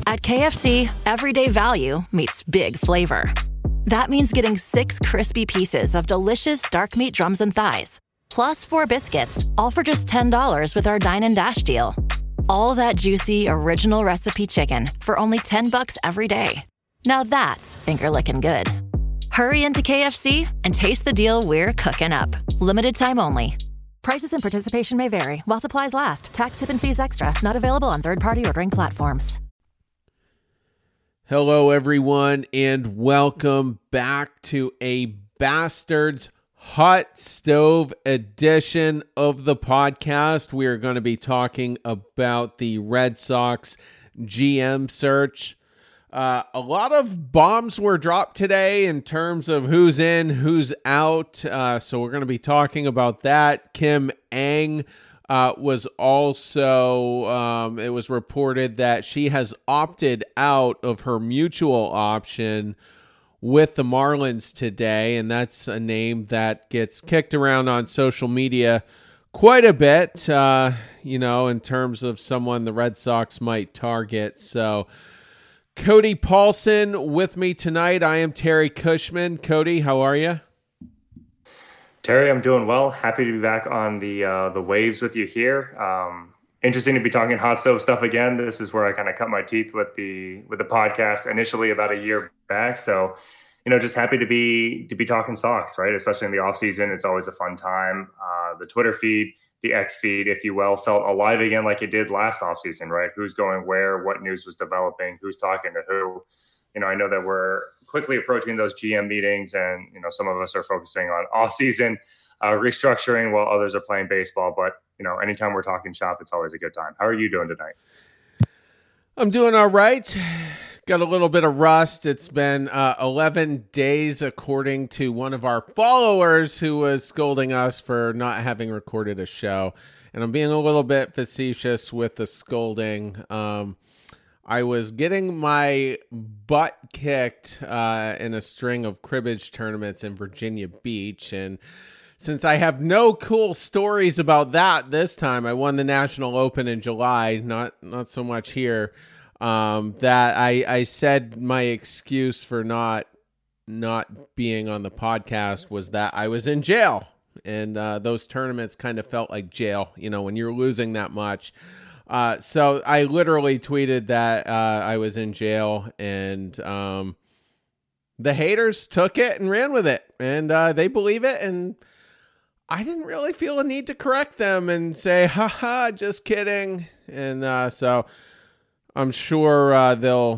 At KFC, everyday value meets big flavor. That means getting 6 crispy pieces of delicious dark meat drums and thighs, plus 4 biscuits, all for just $10 with our Dine and Dash deal. All that juicy, original recipe chicken for only $10 every day. Now that's finger-licking good. Hurry into KFC and taste the deal we're cooking up. Limited time only. Prices and participation may vary while supplies last. Tax, tip, and fees extra. Not available on third-party ordering platforms. Hello, everyone, and welcome back to a Bastards Hot Stove edition of the podcast. We are going to be talking about the Red Sox GM search. A lot of bombs were dropped today in terms of who's in, who's out. So we're going to be talking about that. Kim Ng was also, it was reported that she has opted out of her mutual option with the Marlins today. And that's a name that gets kicked around on social media quite a bit, in terms of someone the Red Sox might target. So Cody Paulson with me tonight. I am Terry Cushman. Cody, how are you? Terry, I'm doing well. Happy to be back on the waves with you here. Interesting to be talking hot stove stuff again. This is where I kind of cut my teeth with the podcast initially about a year back. So, just happy to be talking Sox, right? Especially in the off season, it's always a fun time. The Twitter feed, the X feed, if you will, felt alive again like it did last offseason, right? Who's going where, what news was developing, who's talking to who. I know that we're quickly approaching those GM meetings and, some of us are focusing on off-season restructuring while others are playing baseball. But, anytime we're talking shop, it's always a good time. How are you doing tonight? I'm doing all right. Got a little bit of rust. It's been 11 days, according to one of our followers who was scolding us for not having recorded a show. And I'm being a little bit facetious with the scolding. I was getting my butt kicked in a string of cribbage tournaments in Virginia Beach. And since I have no cool stories about that this time, I won the National Open in July, not so much here. That I said my excuse for not being on the podcast was that I was in jail. And those tournaments kind of felt like jail, when you're losing that much. So I literally tweeted that I was in jail, and the haters took it and ran with it, and they believe it, and I didn't really feel a need to correct them and say, haha, just kidding. And so I'm sure they'll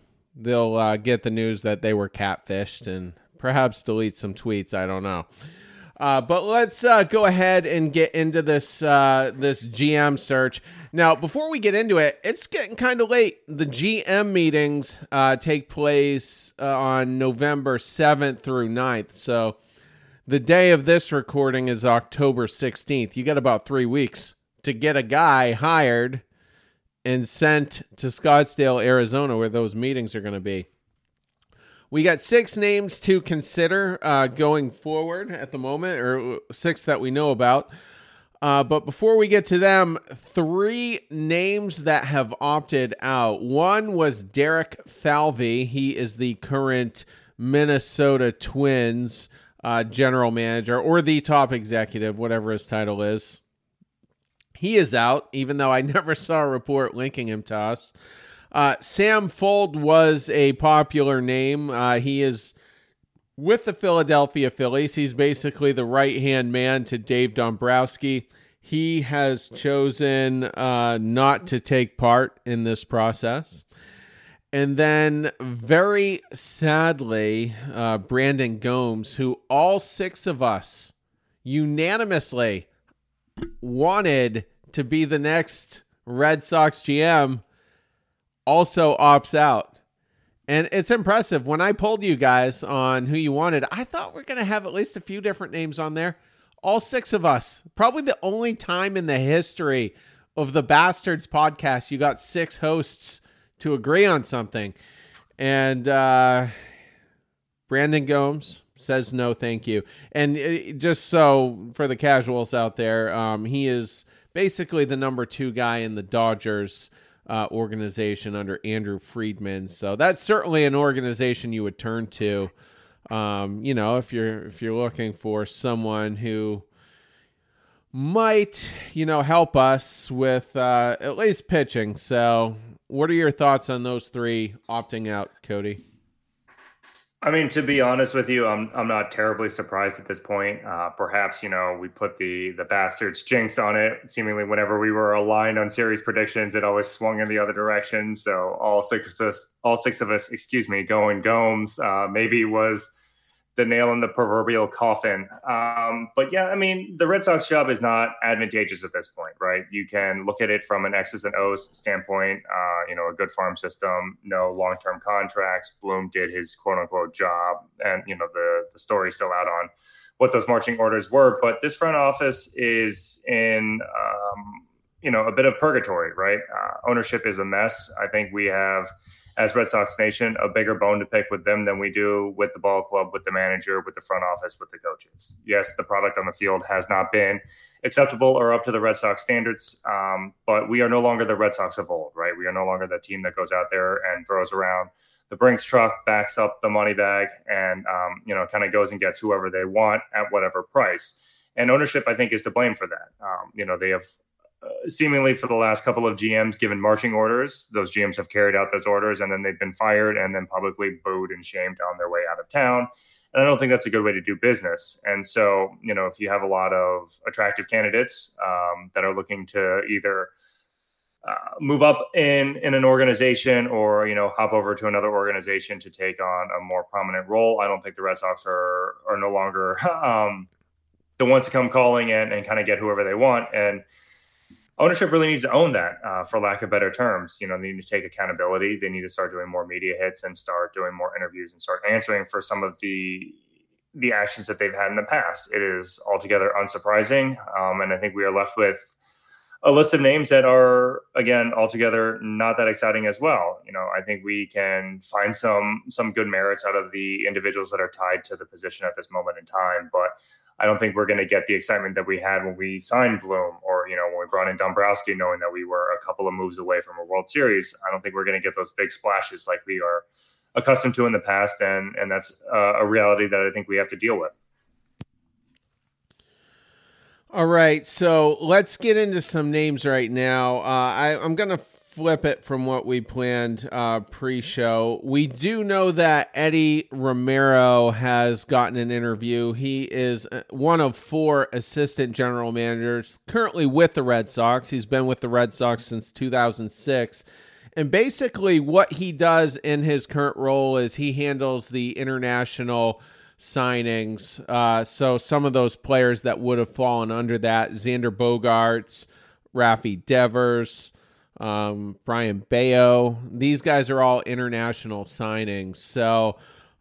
get the news that they were catfished and perhaps delete some tweets. I don't know. But let's go ahead and get into this GM search. Now, before we get into it, it's getting kind of late. The GM meetings take place on November 7th through 9th. So the day of this recording is October 16th. You got about 3 weeks to get a guy hired and sent to Scottsdale, Arizona, where those meetings are going to be. We got 6 names to consider going forward at the moment, or 6 that we know about. But before we get to them, 3 names that have opted out. One was Derek Falvey. He is the current Minnesota Twins general manager, or the top executive, whatever his title is. He is out, even though I never saw a report linking him to us. Sam Fuld was a popular name. He is with the Philadelphia Phillies. He's basically the right-hand man to Dave Dombrowski. He has chosen not to take part in this process. And then, very sadly, Brandon Gomes, who all 6 of us unanimously wanted to be the next Red Sox GM, also opts out. And it's impressive. When I polled you guys on who you wanted, I thought we're going to have at least a few different names on there. All 6 of us. Probably the only time in the history of the Bastards podcast you got 6 hosts to agree on something. And Brandon Gomes says no, thank you. And just so for the casuals out there, he is basically the number 2 guy in the Dodgers organization under Andrew Friedman. So that's certainly an organization you would turn to, if you're looking for someone who might, help us with at least pitching. So what are your thoughts on those three opting out, Cody? I mean, to be honest with you, I'm not terribly surprised at this point. Perhaps, we put the bastards jinx on it. Seemingly whenever we were aligned on series predictions, it always swung in the other direction. So all six of us, going Gomes, maybe was the nail in the proverbial coffin. But yeah, I mean, the Red Sox job is not advantageous at this point, right? You can look at it from an X's and O's standpoint, a good farm system, no long-term contracts. Bloom did his quote unquote job. And, the story's still out on what those marching orders were. But this front office is in, a bit of purgatory, right? Ownership is a mess. I think we have, as Red Sox Nation, a bigger bone to pick with them than we do with the ball club, with the manager, with the front office, with the coaches. Yes, the product on the field has not been acceptable or up to the Red Sox standards, but we are no longer the Red Sox of old, right? We are no longer the team that goes out there and throws around the Brinks truck, backs up the money bag, and kind of goes and gets whoever they want at whatever price. And ownership, I think, is to blame for that. They have seemingly for the last couple of GMs given marching orders. Those GMs have carried out those orders, and then they've been fired and then publicly booed and shamed on their way out of town. And I don't think that's a good way to do business. And so, if you have a lot of attractive candidates that are looking to either move up in an organization or, hop over to another organization to take on a more prominent role, I don't think the Red Sox are no longer the ones to come calling and kind of get whoever they want. And ownership really needs to own that, for lack of better terms. They need to take accountability. They need to start doing more media hits and start doing more interviews and start answering for some of the actions that they've had in the past. It is altogether unsurprising. And I think we are left with a list of names that are, again, altogether not that exciting as well. I think we can find some good merits out of the individuals that are tied to the position at this moment in time. But I don't think we're going to get the excitement that we had when we signed Bloom or, when we brought in Dombrowski, knowing that we were a couple of moves away from a World Series. I don't think we're going to get those big splashes like we are accustomed to in the past. And that's a reality that I think we have to deal with. All right. So let's get into some names right now. I'm going to flip it from what we planned pre-show. We do know that Eddie Romero has gotten an interview. He is one of 4 assistant general managers currently with the Red Sox. He's been with the Red Sox since 2006. And basically what he does in his current role is he handles the international signings. So some of those players that would have fallen under that, Xander Bogaerts, Rafi Devers, Brian Bayo, these guys are all international signings. So,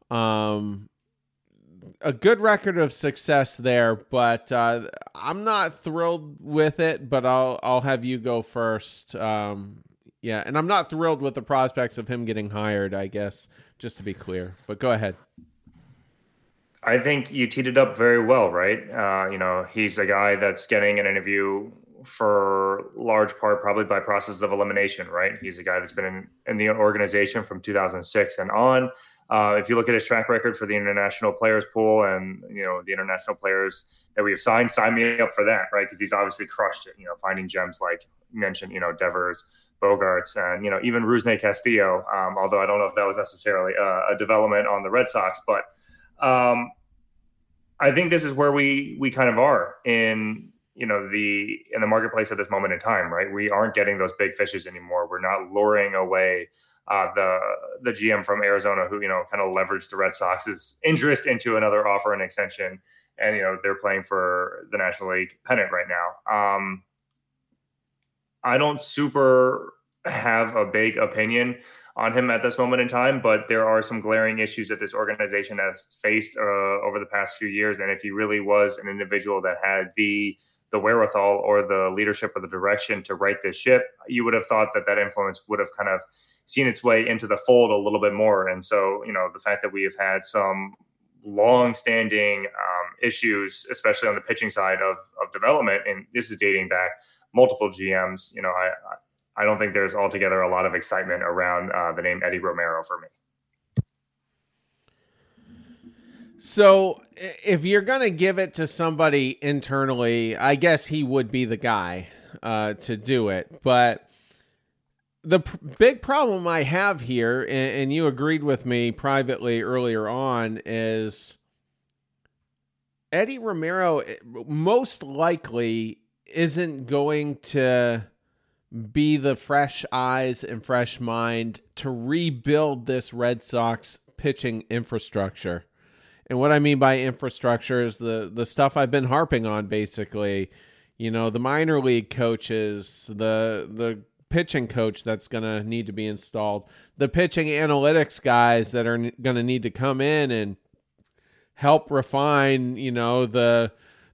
a good record of success there, but, I'm not thrilled with it, but I'll have you go first. And I'm not thrilled with the prospects of him getting hired, I guess, just to be clear, but go ahead. I think you teed it up very well, right? He's a guy that's getting an interview for large part probably by process of elimination, right? He's a guy that's been in the organization from 2006 and on. If you look at his track record for the international players pool and, the international players that we have signed, sign me up for that, right? Because he's obviously crushed it, finding gems like you mentioned, Devers, Bogaerts, and, even Rusney Castillo, although I don't know if that was necessarily a development on the Red Sox, but I think this is where we kind of are in the marketplace at this moment in time, right? We aren't getting those big fishes anymore. We're not luring away the GM from Arizona who, kind of leveraged the Red Sox's interest into another offer and extension. And, they're playing for the National League pennant right now. I don't super have a big opinion on him at this moment in time, but there are some glaring issues that this organization has faced over the past few years. And if he really was an individual that had the wherewithal or the leadership or the direction to right this ship, you would have thought that influence would have kind of seen its way into the fold a little bit more. And so, the fact that we have had some long-standing issues, especially on the pitching side of development, and this is dating back multiple GMs, I don't think there's altogether a lot of excitement around the name Eddie Romero for me. So if you're going to give it to somebody internally, I guess he would be the guy to do it. But the big problem I have here, and you agreed with me privately earlier on, is Eddie Romero most likely isn't going to be the fresh eyes and fresh mind to rebuild this Red Sox pitching infrastructure. And what I mean by infrastructure is the stuff I've been harping on, basically. You know, the minor league coaches, the pitching coach that's going to need to be installed, the pitching analytics guys that are going to need to come in and help refine, the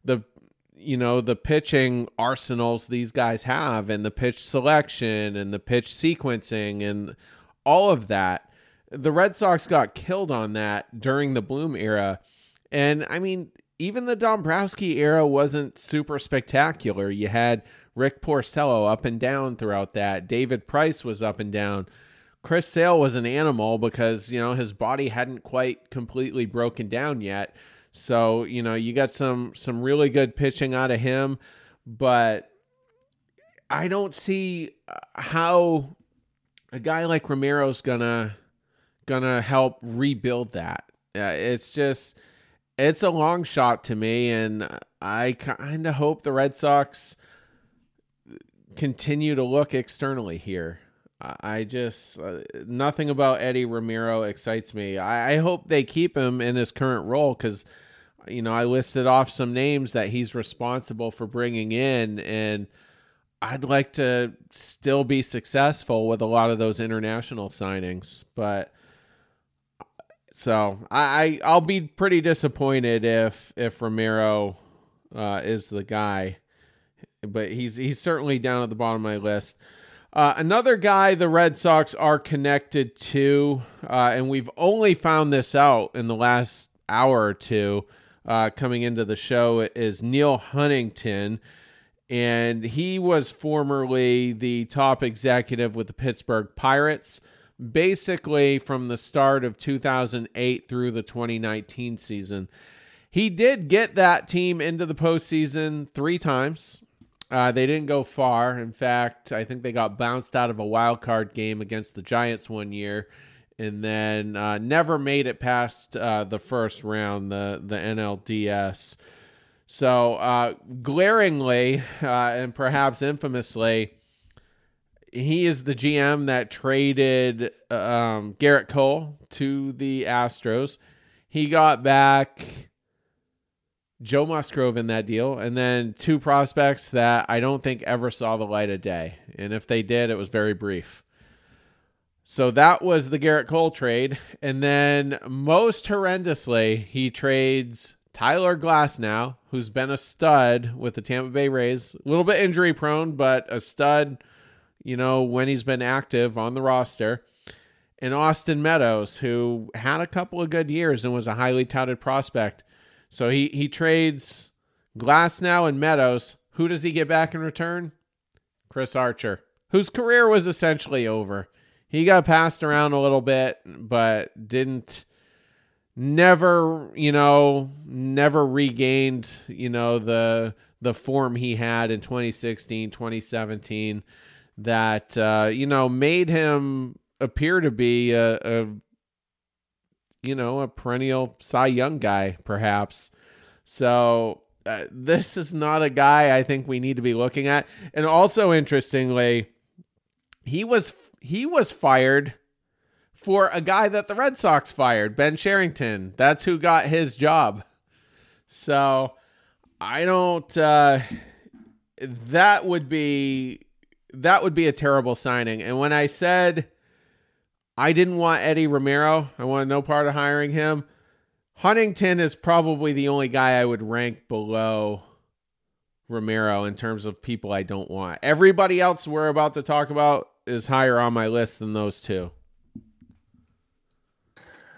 pitching arsenals these guys have, and the pitch selection and the pitch sequencing and all of that. The Red Sox got killed on that during the Bloom era. And I mean, even the Dombrowski era wasn't super spectacular. You had Rick Porcello up and down throughout that. David Price was up and down. Chris Sale was an animal because, his body hadn't quite completely broken down yet. So, you got some really good pitching out of him, but I don't see how a guy like Romero's gonna help rebuild that. It's a long shot to me, and I kind of hope the Red Sox continue to look externally here. I just nothing about Eddie Romero excites me. I hope they keep him in his current role because, I listed off some names that he's responsible for bringing in, and I'd like to still be successful with a lot of those international signings. But so I'll be pretty disappointed if Romero is the guy, but he's certainly down at the bottom of my list. Another guy the Red Sox are connected to, and we've only found this out in the last hour or two coming into the show, is Neil Huntington. And he was formerly the top executive with the Pittsburgh Pirates, basically from the start of 2008 through the 2019 season. He did get that team into the postseason 3 times. They didn't go far. In fact, I think they got bounced out of a wild card game against the Giants one year, and then never made it past the first round, the NLDS. So glaringly and perhaps infamously, he is the GM that traded Garrett Cole to the Astros. He got back Joe Musgrove in that deal, and then 2 prospects that I don't think ever saw the light of day. And if they did, it was very brief. So that was the Garrett Cole trade. And then most horrendously, he trades Tyler Glasnow, who's been a stud with the Tampa Bay Rays. A little bit injury prone, but a stud, when he's been active on the roster. And Austin Meadows, who had a couple of good years and was a highly touted prospect. So he trades Glasnow and Meadows. Who does he get back in return? Chris Archer, whose career was essentially over. He got passed around a little bit, but never regained, the form he had in 2016, 2017 that, made him appear to be a perennial Cy Young guy, perhaps. So this is not a guy I think we need to be looking at. And also, interestingly, he was fired for a guy that the Red Sox fired, Ben Cherington. That's who got his job. So I don't. That would be a terrible signing. And when I said I didn't want Eddie Romero, I wanted no part of hiring him, Huntington is probably the only guy I would rank below Romero in terms of people I don't want. Everybody else we're about to talk about is higher on my list than those 2.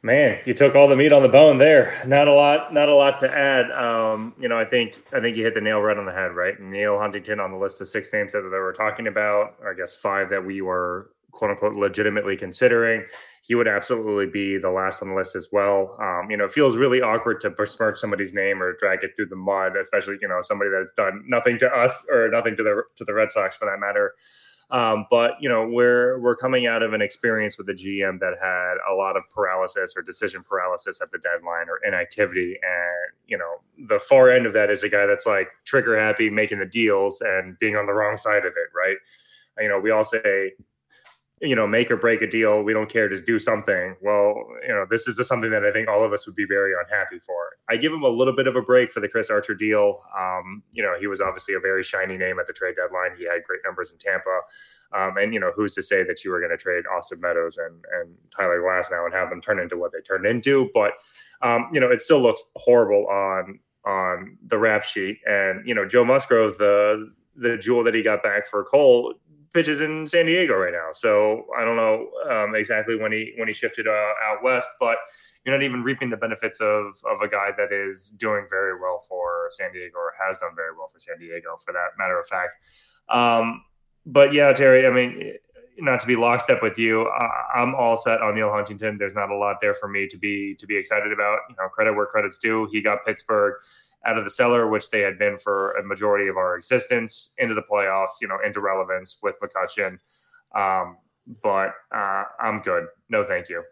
Man, you took all the meat on the bone there. Not a lot to add. I think you hit the nail right on the head, right? Neil Huntington on the list of 6 names that they were talking about, or I guess 5 that we were quote unquote legitimately considering. He would absolutely be the last on the list as well. It feels really awkward to besmirch somebody's name or drag it through the mud, especially somebody that's done nothing to us or nothing to the Red Sox for that matter. But we're coming out of an experience with a GM that had a lot of paralysis or decision paralysis at the deadline or inactivity. And, the far end of that is a guy that's like trigger happy, making the deals and being on the wrong side of it. Right. We all say, make or break a deal. We don't care. Just do something. Well, this is something that I think all of us would be very unhappy for. I give him a little bit of a break for the Chris Archer deal. He was obviously a very shiny name at the trade deadline. He had great numbers in Tampa. And who's to say that you were going to trade Austin Meadows and Tyler Glasnow and have them turn into what they turned into? But, it still looks horrible on the rap sheet. And, Joe Musgrove, the jewel that he got back for Cole, pitches in San Diego right now. So I don't know exactly when he shifted out west, but you're not even reaping the benefits of a guy that is doing very well for San Diego or has done very well for San Diego, for that matter of fact. But yeah, Terry, I mean, not to be lockstep with you, I'm all set on Neil Huntington. There's not a lot there for me to be excited about. Credit where credit's due. He got Pittsburgh out of the cellar, which they had been for a majority of our existence, into the playoffs, into relevance with McCutchen. But I'm good. No, thank you.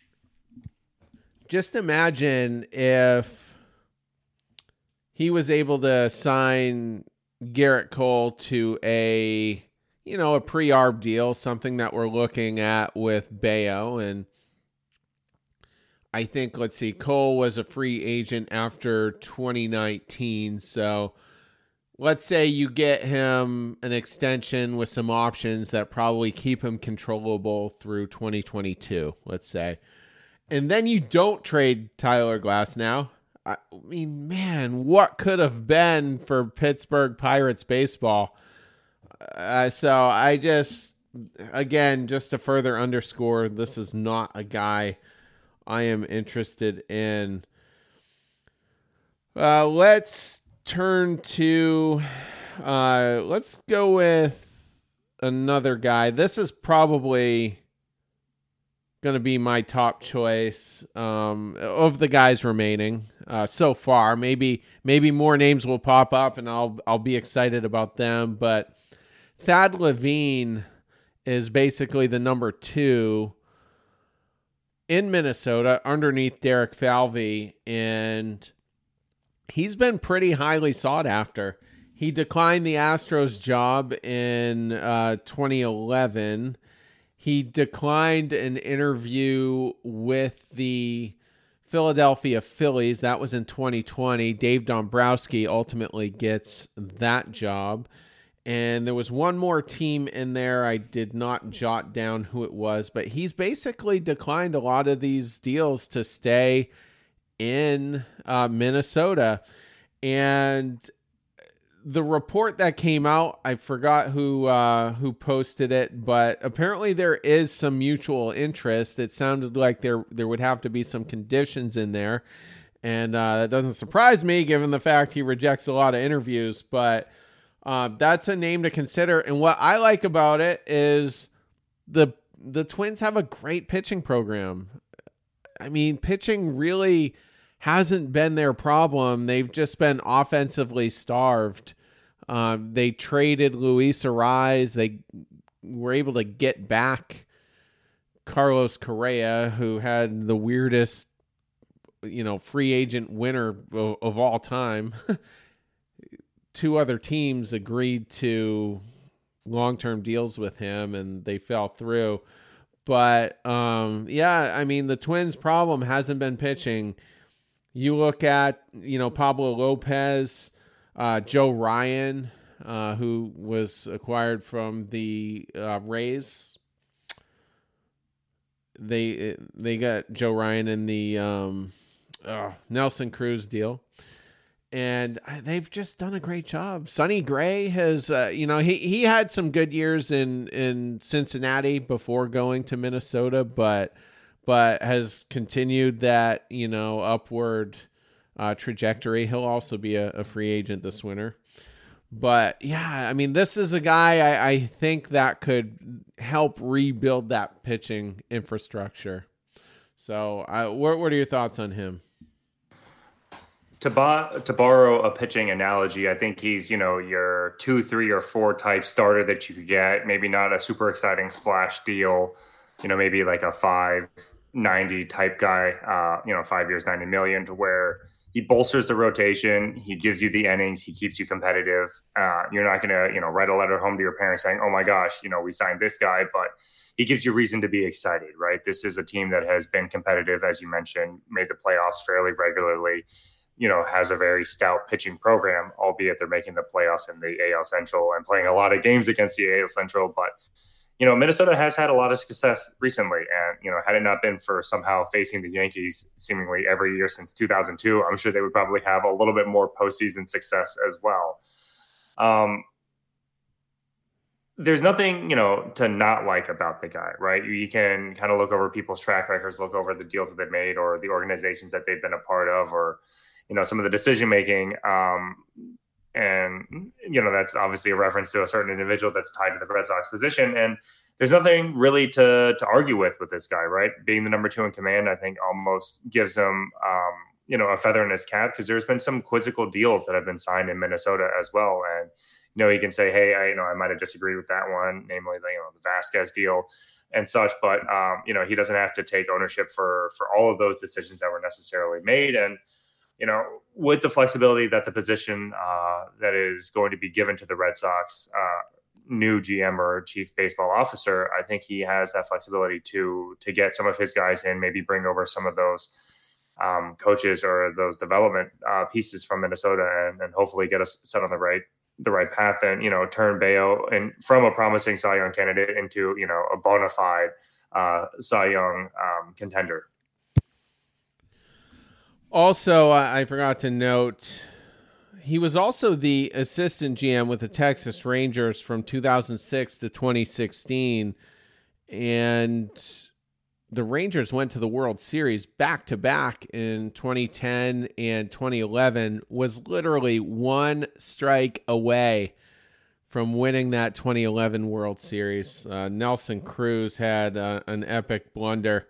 Just imagine if he was able to sign Garrett Cole to a pre-arb deal, something that we're looking at with Bayo. And I think, Cole was a free agent after 2019. So let's say you get him an extension with some options that probably keep him controllable through 2022, let's say. And then you don't trade Tyler Glasnow. I mean, man, what could have been for Pittsburgh Pirates baseball? So I just to further underscore, this is not a guy I am interested in. Let's turn to, let's go with another guy. This is probably going to be my top choice of the guys remaining so far. Maybe more names will pop up and I'll be excited about them. But Thad Levine is basically the number 2 in Minnesota underneath Derek Falvey, and he's been pretty highly sought after. He declined the Astros job in 2011. He declined an interview with the Philadelphia Phillies. That was in 2020. Dave Dombrowski ultimately gets that job. And there was one more team in there. I did not jot down who it was, but he's basically declined a lot of these deals to stay in Minnesota. And the report that came out, I forgot who posted it, but apparently there is some mutual interest. It sounded like there would have to be some conditions in there. And that doesn't surprise me given the fact he rejects a lot of interviews, but that's a name to consider. And what I like about it is the Twins have a great pitching program. I mean, pitching really hasn't been their problem. They've just been offensively starved. They traded Luis Arraez. They were able to get back Carlos Correa, who had the weirdest, free agent winner of all time. 2 other teams agreed to long-term deals with him and they fell through. But the Twins' problem hasn't been pitching. You look at, Pablo Lopez, Joe Ryan, who was acquired from the Rays. They got Joe Ryan in the Nelson Cruz deal. And they've just done a great job. Sonny Gray has, he had some good years in Cincinnati before going to Minnesota, but but has continued that, upward trajectory. He'll also be a free agent this winter. But yeah, I mean, this is a guy I think that could help rebuild that pitching infrastructure. So what are your thoughts on him? To borrow a pitching analogy, I think he's, your 2, 3, or 4 type starter that you could get. Maybe not a super exciting splash deal, maybe like a 590 type guy, 5 years, 90 million, to where he bolsters the rotation. He gives you the innings. He keeps you competitive. You're not going to, write a letter home to your parents saying, oh my gosh, we signed this guy, but he gives you reason to be excited, right? This is a team that has been competitive, as you mentioned, made the playoffs fairly regularly, has a very stout pitching program, albeit they're making the playoffs in the AL Central and playing a lot of games against the AL Central. But, Minnesota has had a lot of success recently. And, had it not been for somehow facing the Yankees seemingly every year since 2002, I'm sure they would probably have a little bit more postseason success as well. There's nothing, to not like about the guy, right? You can kind of look over people's track records, look over the deals that they've made or the organizations that they've been a part of, or, some of the decision-making. And, that's obviously a reference to a certain individual that's tied to the Red Sox position. And there's nothing really to argue with this guy, right? Being the number 2 in command, I think almost gives him, a feather in his cap, because there's been some quizzical deals that have been signed in Minnesota as well. And, he can say, hey, I might have disagreed with that one, namely the Vasquez deal and such. But, he doesn't have to take ownership for all of those decisions that were necessarily made. And, with the flexibility that the position that is going to be given to the Red Sox new GM or chief baseball officer, I think he has that flexibility to get some of his guys in, maybe bring over some of those coaches or those development pieces from Minnesota, and hopefully get us set on the right path, and turn Bello and from a promising Cy Young candidate into a bona fide Cy Young contender. Also, I forgot to note, he was also the assistant GM with the Texas Rangers from 2006 to 2016, and the Rangers went to the World Series back-to-back in 2010 and 2011, was literally one strike away from winning that 2011 World Series. Nelson Cruz had an epic blunder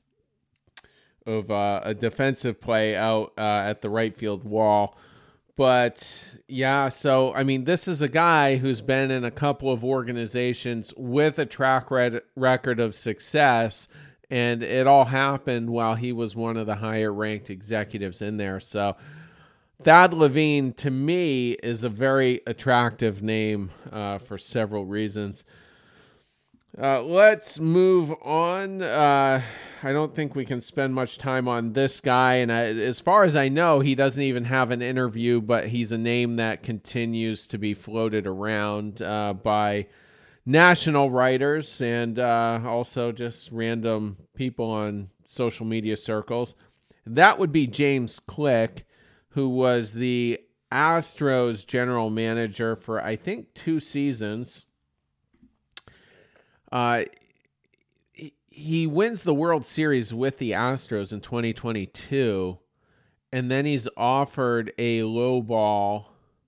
of a defensive play out at the right field wall. But yeah, so I mean, this is a guy who's been in a couple of organizations with a track record of success, and it all happened while he was one of the higher ranked executives in there. So Thad Levine, to me, is a very attractive name for several reasons. Let's move on. I don't think we can spend much time on this guy. And as far as I know, he doesn't even have an interview, but he's a name that continues to be floated around by national writers and also just random people on social media circles. That would be James Click, who was the Astros general manager for, I think, 2 seasons. He wins the World Series with the Astros in 2022, and then he's offered a lowball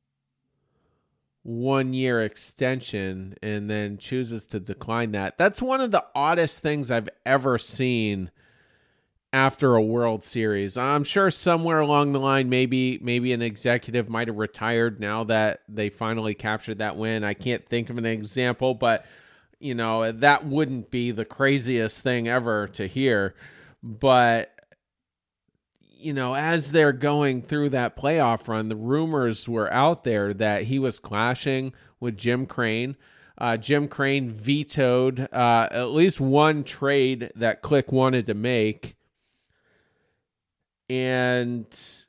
1-year extension and then chooses to decline that. That's one of the oddest things I've ever seen after a World Series. I'm sure somewhere along the line, maybe an executive might have retired now that they finally captured that win. I can't think of an example, but that wouldn't be the craziest thing ever to hear. But, as they're going through that playoff run, the rumors were out there that he was clashing with Jim Crane. Jim Crane vetoed at least one trade that Click wanted to make. And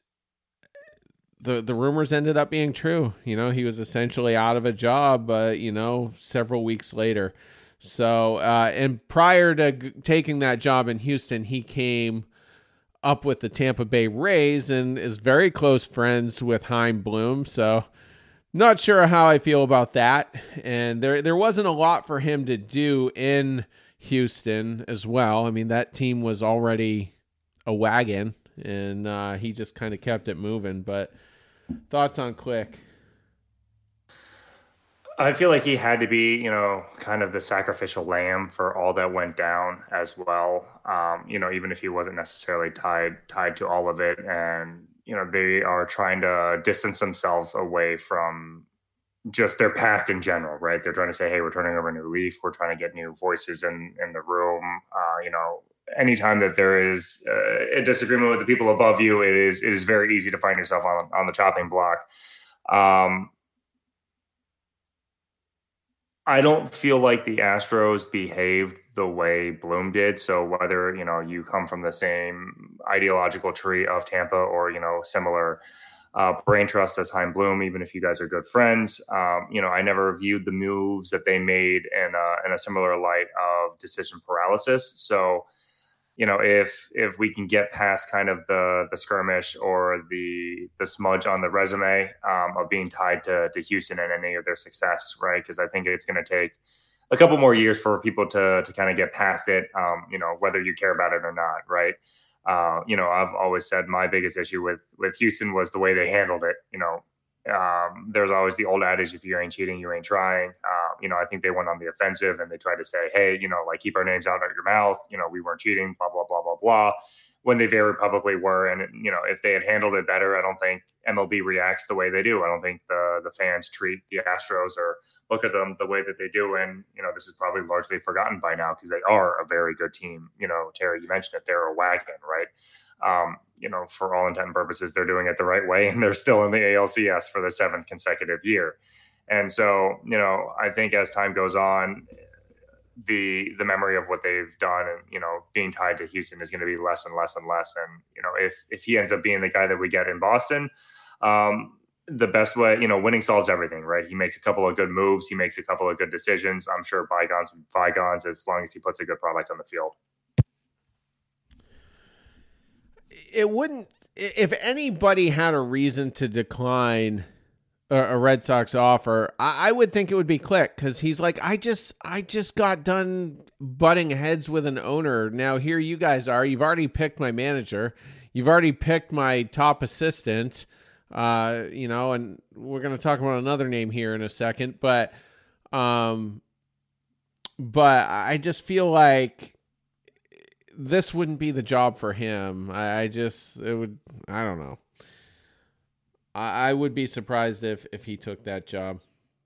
the rumors ended up being true. He was essentially out of a job, several weeks later. So, and prior to taking that job in Houston, he came up with the Tampa Bay Rays and is very close friends with Chaim Bloom. So not sure how I feel about that. And there wasn't a lot for him to do in Houston as well. I mean, that team was already a wagon, and he just kind of kept it moving. But thoughts on Click? I feel like he had to be, kind of the sacrificial lamb for all that went down as well. Even if he wasn't necessarily tied to all of it, and they are trying to distance themselves away from just their past in general, right? They're trying to say, hey, we're turning over a new leaf. We're trying to get new voices in the room. Anytime that there is a disagreement with the people above you, it is very easy to find yourself on the chopping block. I don't feel like the Astros behaved the way Bloom did. So whether, you come from the same ideological tree of Tampa or, similar brain trust as Chaim Bloom, even if you guys are good friends, I never viewed the moves that they made in a similar light of decision paralysis. So, if we can get past kind of the skirmish or the smudge on the resume of being tied to Houston and any of their success, right? Because I think it's going to take a couple more years for people to kind of get past it, whether you care about it or not, right? I've always said my biggest issue with Houston was the way they handled it. There's always the old adage, if you ain't cheating, you ain't trying. I think they went on the offensive and they tried to say, hey, keep our names out of your mouth. We weren't cheating, blah, blah, blah, blah, blah, when they very publicly were. And, if they had handled it better, I don't think MLB reacts the way they do. I don't think the fans treat the Astros or look at them the way that they do. And, this is probably largely forgotten by now because they are a very good team. Terry, you mentioned it, they're a wagon, right? For all intent and purposes, they're doing it the right way, and they're still in the ALCS for the 7th consecutive year. And so, I think as time goes on, the memory of what they've done and, being tied to Houston is going to be less and less and less. And, if he ends up being the guy that we get in Boston, the best way, winning solves everything, right? He makes a couple of good moves. He makes a couple of good decisions. I'm sure bygones as long as he puts a good product on the field. It wouldn't, if anybody had a reason to decline a Red Sox offer, I would think it would be Click, because he's like, I just got done butting heads with an owner. Now here you guys are. You've already picked my manager. You've already picked my top assistant. And we're going to talk about another name here in a second, but I just feel like this wouldn't be the job for him. I don't know. I would be surprised if he took that job.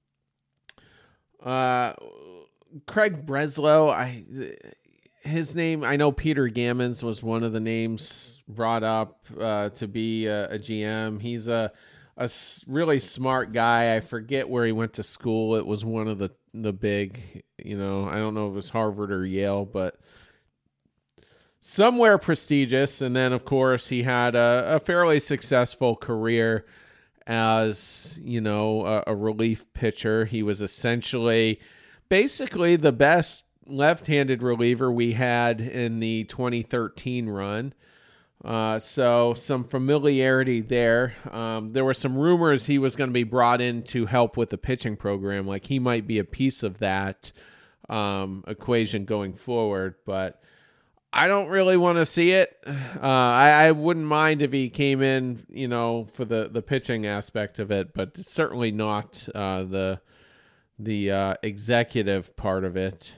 Craig Breslow, his name, I know Peter Gammons was one of the names brought up to be a GM. He's a really smart guy. I forget where he went to school. It was one of the big, I don't know if it was Harvard or Yale, but somewhere prestigious. And then, of course, he had a fairly successful career as, a relief pitcher. He was basically the best left-handed reliever we had in the 2013 run. So some familiarity there. There were some rumors he was going to be brought in to help with the pitching program. Like he might be a piece of that equation going forward, but I don't really want to see it. I wouldn't mind if he came in, for the pitching aspect of it, but certainly not the executive part of it.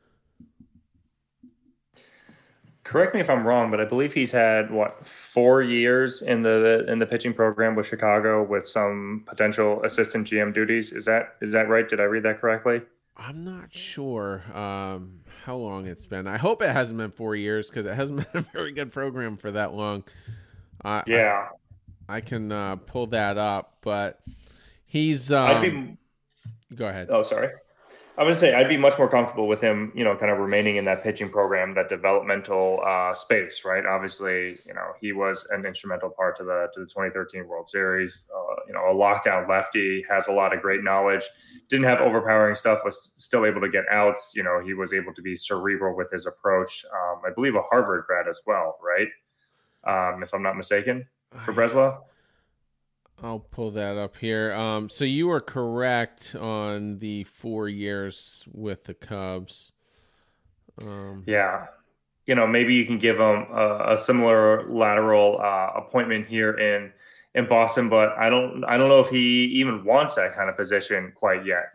Correct me if I'm wrong, but I believe he's had 4 years in the pitching program with Chicago with some potential assistant GM duties. Is that right? Did I read that correctly? I'm not sure how long it's been. I hope it hasn't been 4 years because it hasn't been a very good program for that long. Yeah. I can pull that up, but he's go ahead. Oh, sorry. I would say I'd be much more comfortable with him, kind of remaining in that pitching program, that developmental space, right? Obviously, he was an instrumental part to the 2013 World Series. A lockdown lefty, has a lot of great knowledge. Didn't have overpowering stuff, was still able to get outs. He was able to be cerebral with his approach. I believe a Harvard grad as well, right? If I'm not mistaken, for Breslow. I'll pull that up here. So you were correct on the 4 years with the Cubs. Yeah. Maybe you can give him a similar lateral appointment here in Boston, but I don't know if he even wants that kind of position quite yet.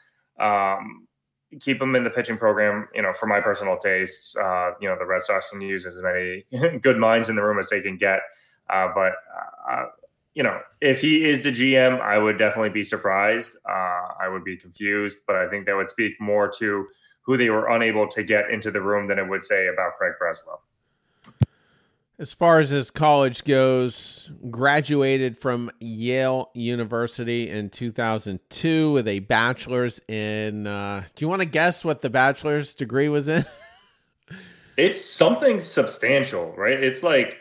Keep him in the pitching program. For my personal tastes, the Red Sox can use as many good minds in the room as they can get. But if he is the GM, I would definitely be surprised. I would be confused, but I think that would speak more to who they were unable to get into the room than it would say about Craig Breslow. As far as his college goes, graduated from Yale University in 2002 with a bachelor's in, do you want to guess what the bachelor's degree was in? It's something substantial, right? It's like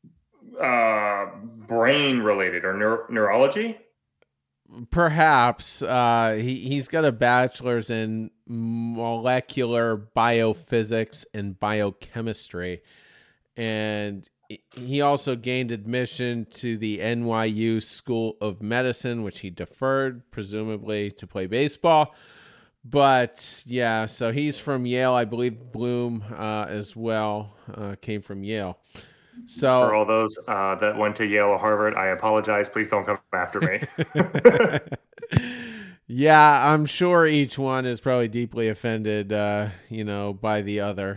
brain related or neurology. Perhaps. He's got a bachelor's in molecular biophysics and biochemistry. And he also gained admission to the NYU School of Medicine, which he deferred, presumably to play baseball. But yeah, so he's from Yale. I believe Bloom as well came from Yale. So for all those that went to Yale or Harvard, I apologize. Please don't come after me. Yeah, I'm sure each one is probably deeply offended, by the other.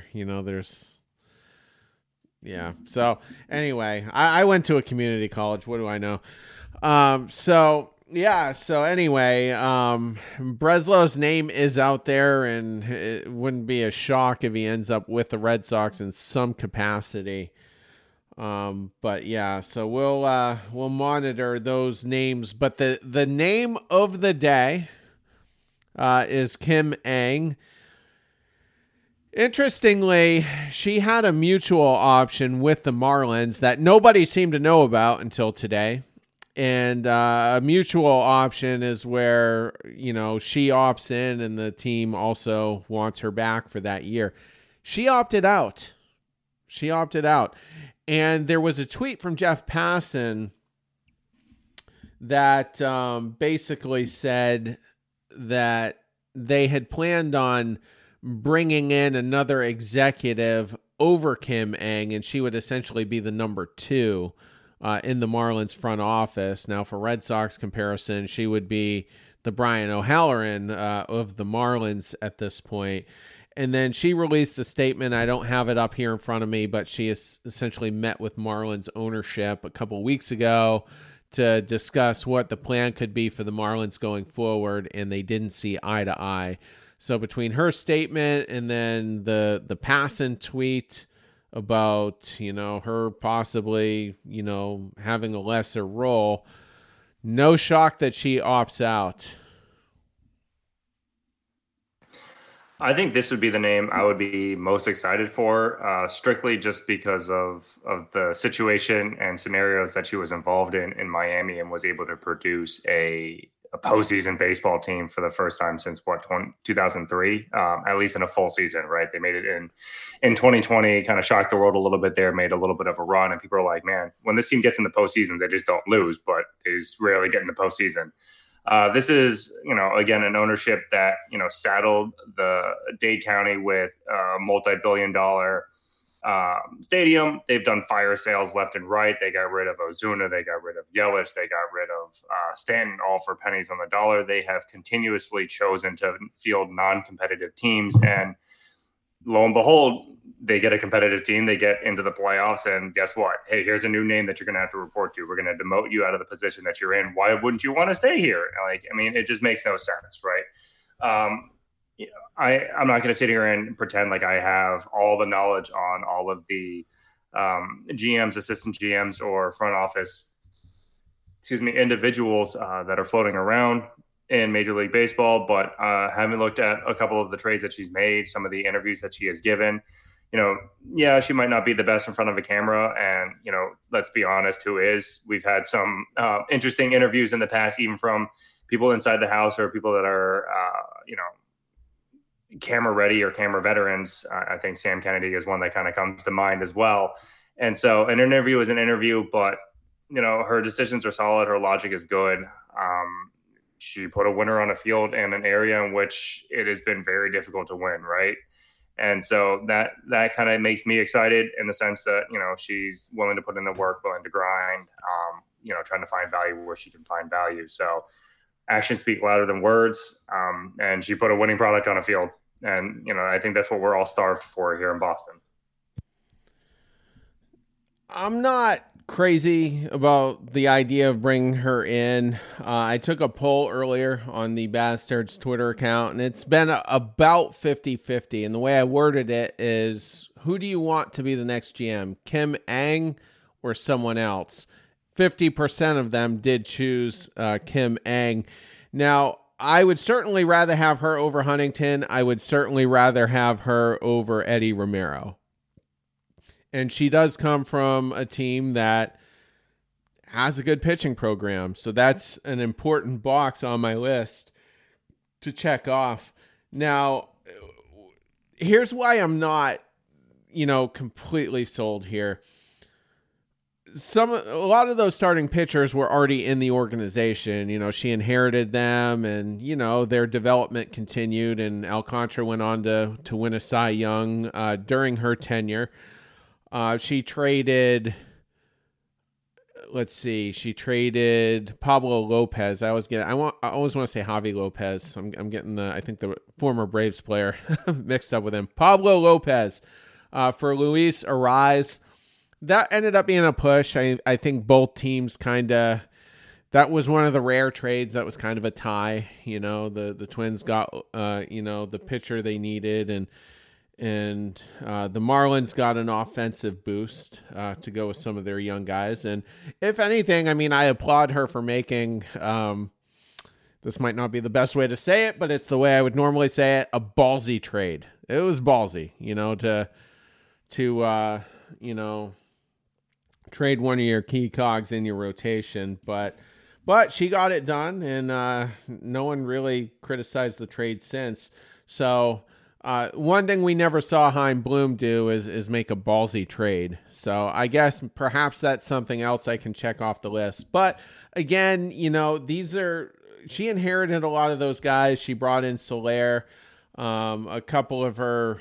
Yeah. So anyway, I went to a community college. What do I know? So anyway, Breslow's name is out there, and it wouldn't be a shock if he ends up with the Red Sox in some capacity. But yeah, so we'll monitor those names. But the name of the day is Kim Ng. Interestingly, she had a mutual option with the Marlins that nobody seemed to know about until today. And a mutual option is where, she opts in and the team also wants her back for that year. She opted out. And there was a tweet from Jeff Passan that basically said that they had planned on bringing in another executive over Kim Ng, and she would essentially be the number 2 in the Marlins front office. Now, for Red Sox comparison, she would be the Brian O'Halloran of the Marlins at this point. And then she released a statement. I don't have it up here in front of me, but she has essentially met with Marlins ownership a couple weeks ago to discuss what the plan could be for the Marlins going forward, and they didn't see eye to eye. So between her statement and then the Passan tweet about, her possibly, having a lesser role, no shock that she opts out. I think this would be the name I would be most excited for, strictly just because of the situation and scenarios that she was involved in Miami and was able to produce a postseason baseball team for the first time since 2003, at least in a full season, right? They made it in 2020, kind of shocked the world a little bit there, made a little bit of a run, and people are like, man, when this team gets in the postseason, they just don't lose, but they just rarely get in the postseason. This is, again, an ownership that, saddled the Dade County with a multi-billion-dollar stadium. They've done fire sales left and right. They got rid of Ozuna. They got rid of Yelich. They got rid of Stanton, all for pennies on the dollar. They have continuously chosen to field non-competitive teams. And lo and behold, they get a competitive team. They get into the playoffs. And guess what? Hey, here's a new name that you're going to have to report to. We're going to demote you out of the position that you're in. Why wouldn't you want to stay here? It just makes no sense, right? I'm not going to sit here and pretend like I have all the knowledge on all of the GMs, assistant GMs, or front office, individuals that are floating around in Major League Baseball. But having looked at a couple of the trades that she's made, some of the interviews that she has given, she might not be the best in front of a camera. And, let's be honest, who is? We've had some interesting interviews in the past, even from people inside the house or people that are, camera ready or camera veterans. I think Sam Kennedy is one that kind of comes to mind as well. And so an interview is an interview, but her decisions are solid. Her logic is good. She put a winner on a field in an area in which it has been very difficult to win. Right. And so that kind of makes me excited in the sense that, she's willing to put in the work, willing to grind, trying to find value where she can find value. So actions speak louder than words. And she put a winning product on a field. And, I think that's what we're all starved for here in Boston. I'm not crazy about the idea of bringing her in. I took a poll earlier on the Bastards Twitter account, and it's been about 50-50. And the way I worded it is, who do you want to be the next GM, Kim Ng or someone else? 50% of them did choose Kim Ng. Now, I would certainly rather have her over Huntington. I would certainly rather have her over Eddie Romero. And she does come from a team that has a good pitching program. So that's an important box on my list to check off. Now, here's why I'm not, completely sold here. A lot of those starting pitchers were already in the organization. She inherited them, and, their development continued, and Alcantara went on to win a Cy Young during her tenure. She traded Pablo Lopez. I always want to say Javi Lopez. I'm getting the former Braves player mixed up with him. Pablo Lopez for Luis Arraez. That ended up being a push. I think both teams that was one of the rare trades that was kind of a tie. The Twins got the pitcher they needed, and the Marlins got an offensive boost to go with some of their young guys. And if anything, I applaud her for making, this might not be the best way to say it, but it's the way I would normally say it, a ballsy trade. It was ballsy, to trade one of your key cogs in your rotation. But she got it done, and no one really criticized the trade since. So one thing we never saw Chaim Bloom do is make a ballsy trade. So I guess perhaps that's something else I can check off the list. But again, she inherited a lot of those guys. She brought in Soler, a couple of her,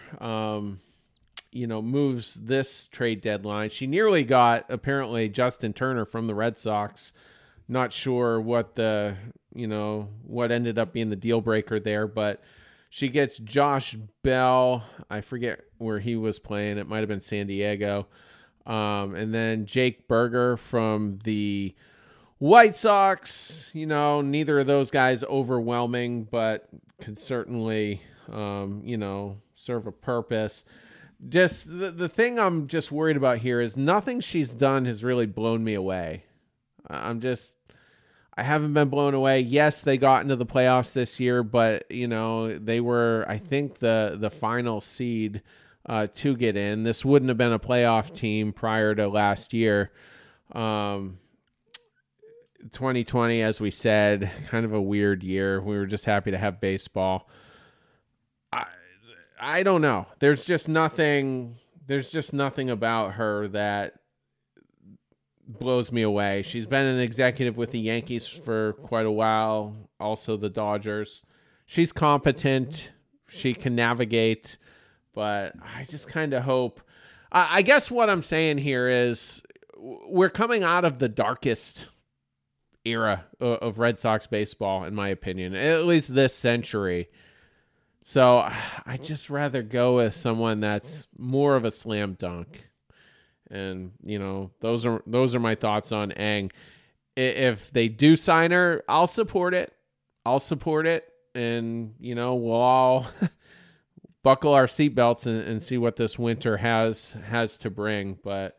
moves this trade deadline. She nearly got, apparently, Justin Turner from the Red Sox. Not sure what what ended up being the deal breaker there, but she gets Josh Bell. I forget where he was playing. It might have been San Diego. And then Jake Berger from the White Sox. Neither of those guys overwhelming, but can certainly, serve a purpose. Just the thing I'm just worried about here is nothing she's done has really blown me away. I haven't been blown away. Yes, they got into the playoffs this year, but they were, I think, the final seed to get in. This wouldn't have been a playoff team prior to last year. 2020, as we said, kind of a weird year. We were just happy to have baseball. I don't know. There's just nothing about her that blows me away. She's been an executive with the Yankees for quite a while, also the Dodgers. She's competent. She can navigate, but I just kind of hope. I guess what I'm saying here is we're coming out of the darkest era of Red Sox baseball, in my opinion, at least this century. So I just rather go with someone that's more of a slam dunk. And, those are my thoughts on Ng. If they do sign her, I'll support it. And, we'll all buckle our seatbelts and see what this winter has to bring. But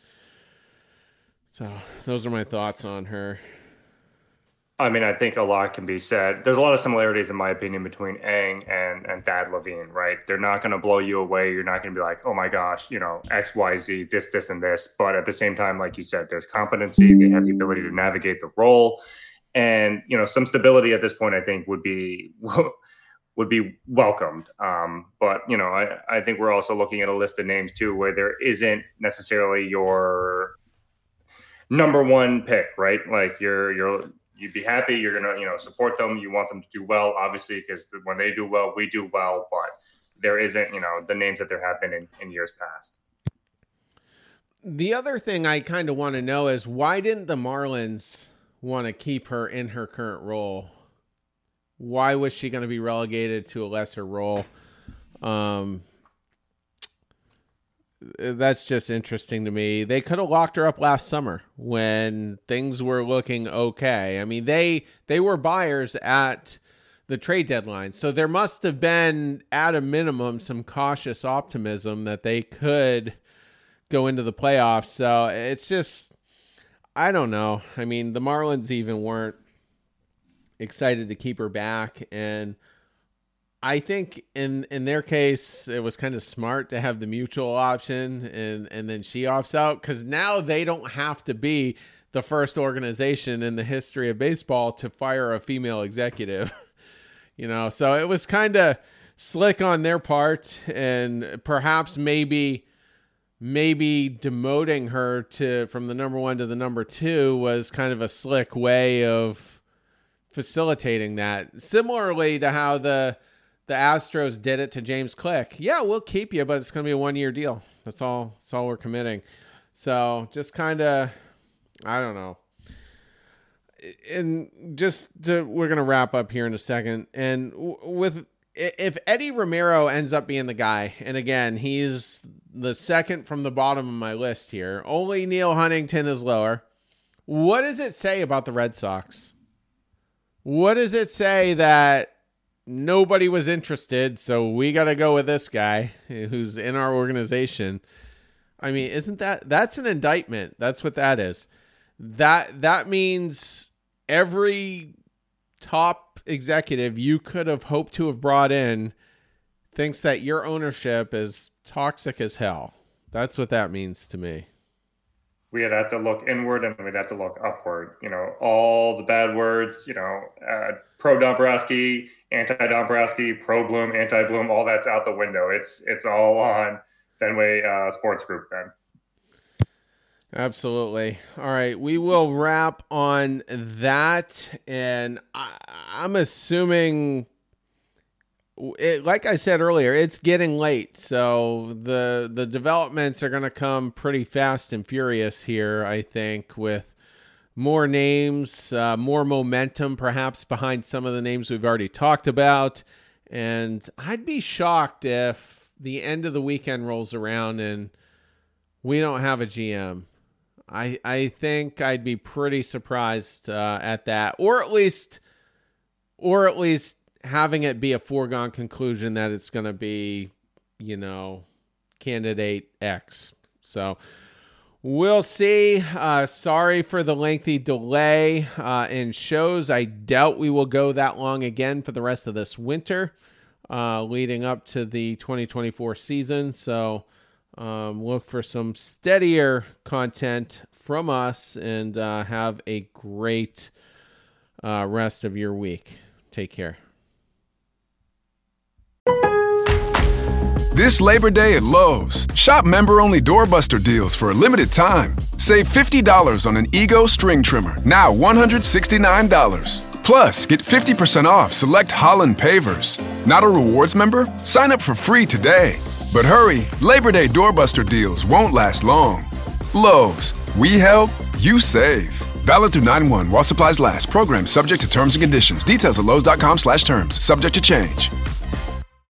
so those are my thoughts on her. I think a lot can be said. There's a lot of similarities, in my opinion, between Ng and Thad Levine, right? They're not going to blow you away. You're not going to be like, oh my gosh, X, Y, Z, this, and this. But at the same time, like you said, there's competency. They have the ability to navigate the role. And, some stability at this point, I think, would be welcomed. But, I think we're also looking at a list of names, too, where there isn't necessarily your number one pick, right? Like you'd be happy. You're going to, support them. You want them to do well, obviously, because when they do well, we do well. But there isn't, the names that there have been in years past. The other thing I kind of want to know is why didn't the Marlins want to keep her in her current role? Why was she going to be relegated to a lesser role? That's just interesting to me. They could have locked her up last summer when things were looking okay. I mean, they were buyers at the trade deadline, so there must have been, at a minimum, some cautious optimism that they could go into the playoffs. So it's just, I don't know. I mean, the Marlins even weren't excited to keep her back, and I think in their case, it was kind of smart to have the mutual option and then she opts out, because now they don't have to be the first organization in the history of baseball to fire a female executive. So it was kind of slick on their part, and perhaps maybe demoting her from the number 1 to the number 2 was kind of a slick way of facilitating that. Similarly to how the Astros did it to James Click. Yeah, we'll keep you, but it's going to be a 1-year deal. That's all we're committing. So just kind of, I don't know. And we're going to wrap up here in a second. And if Eddie Romero ends up being the guy, and again, he's the second from the bottom of my list here, only Neil Huntington is lower. What does it say about the Red Sox? What does it say that nobody was interested, so we got to go with this guy who's in our organization? I mean, that's an indictment? That's what that is. That means every top executive you could have hoped to have brought in thinks that your ownership is toxic as hell. That's what that means to me. We'd have to look inward and we'd have to look upward. All the bad words, pro Dombrowski, anti Dombrowski, pro Bloom, anti Bloom, all that's out the window. It's all on Fenway Sports Group then. Absolutely. All right. We will wrap on that. And I'm assuming, like I said earlier, it's getting late. So the developments are going to come pretty fast and furious here, I think, with more names, more momentum perhaps behind some of the names we've already talked about. And I'd be shocked if the end of the weekend rolls around and we don't have a GM. I think I'd be pretty surprised at that, or at least having it be a foregone conclusion that it's going to be, candidate X. So we'll see. Sorry for the lengthy delay in shows. I doubt we will go that long again for the rest of this winter, leading up to the 2024 season. So look for some steadier content from us, and have a great rest of your week. Take care. This Labor Day at Lowe's, shop member-only doorbuster deals for a limited time. Save $50 on an Ego string trimmer, now $169. Plus, get 50% off select Holland pavers. Not a rewards member? Sign up for free today. But hurry, Labor Day doorbuster deals won't last long. Lowe's, we help, you save. Valid through 9/1 while supplies last. Program subject to terms and conditions. Details at Lowe's.com/terms. Subject to change.